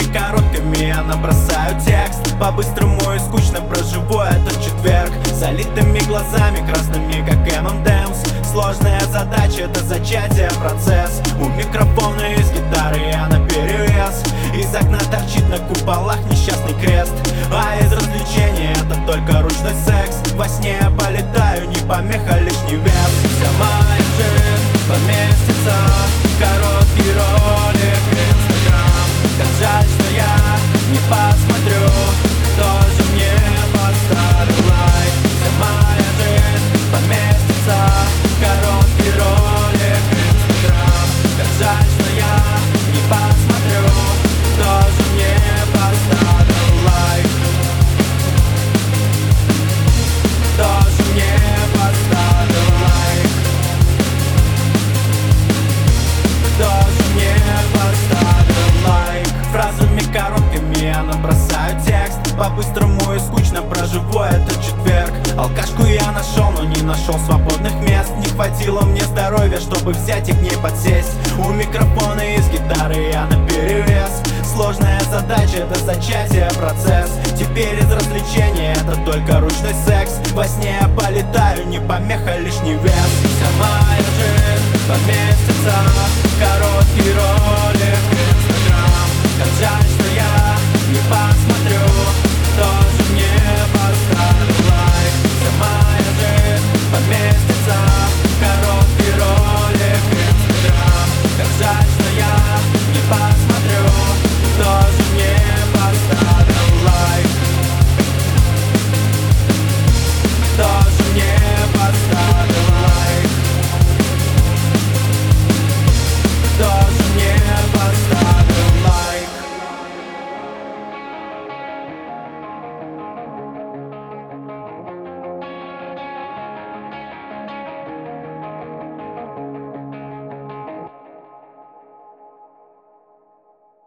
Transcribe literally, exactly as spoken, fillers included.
короткими я набросаю текст. По-быстрому и скучно проживу этот четверг, залитыми глазами красными, как эм энд эмс. Сложная задача — это зачатие, процесс. У микрофона из гитары я наперевес. Из окна торчит на куполах несчастный крест. А из развлечений это только ручной секс. Во сне я полетаю, не помеха, лишний вес. Вся моя жизнь поместится в короткий ролик в Инстаграм. Как жаль, что я не посмотрю, кто же мне поставил лайк. Вся моя жизнь поместится в короткий ролик в Инстаграм. Как жаль, что я не посмотрю, кто же мне поставил лайк. Кто же мне поставил лайк? Кто же мне поставил лайк? Фразами короткими я набросаю текст. По-быстрому и скучно проживу этот четверг. Алкашку я нашел, но не нашел свободных мест. Не хватило мне здоровья, чтобы взять и к ней подсесть. У микрофона из гитары я наперевес. Сложная задача — это зачатие, процесс. Теперь из развлечений это только ручной секс. Во сне я полетаю, не помеха, лишний вес. Вся моя жизнь поместится в короткий ролик в Инстаграм. Как жаль, что я не посмотрел,